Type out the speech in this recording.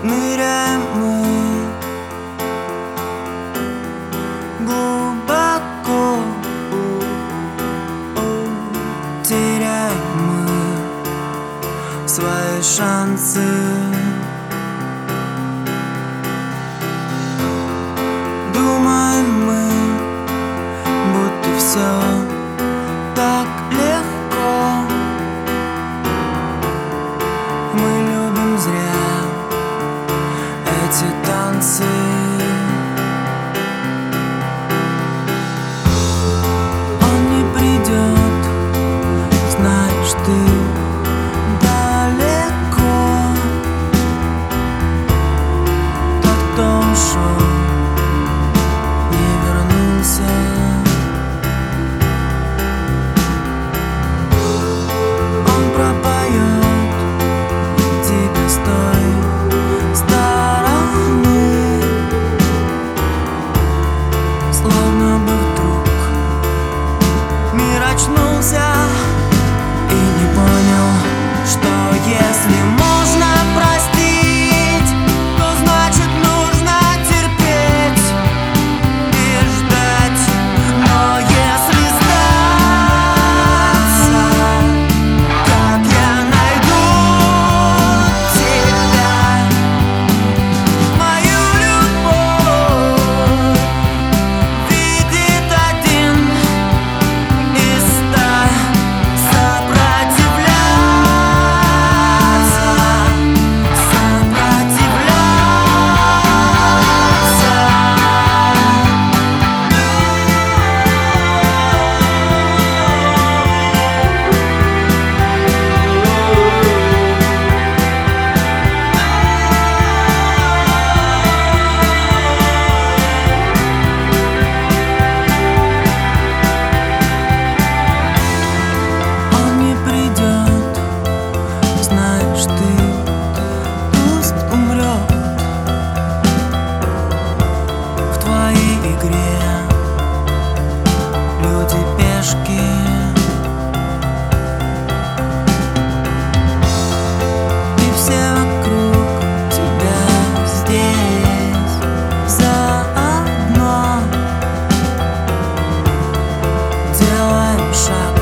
Ныряем мы глубоко, теряем мы свои шансы. Думаем мы, будто все так легко. Мы любим зря эти танцы. Он не придет, знаешь ты, далеко. Тот, кто ушел, не вернулся. Он пропоет тебе с той стороны, словно бы вдруг мир очнулся и не понял, что если можно простить, то значит нужно терпеть и ждать. Но если сдаться, как я найду тебя, мою любовь видит один из 100. Он не придет, знаешь ты, пусть умрет в твоей игре. Люди пешки, и все вокруг тебя здесь заодно. Делаем шаг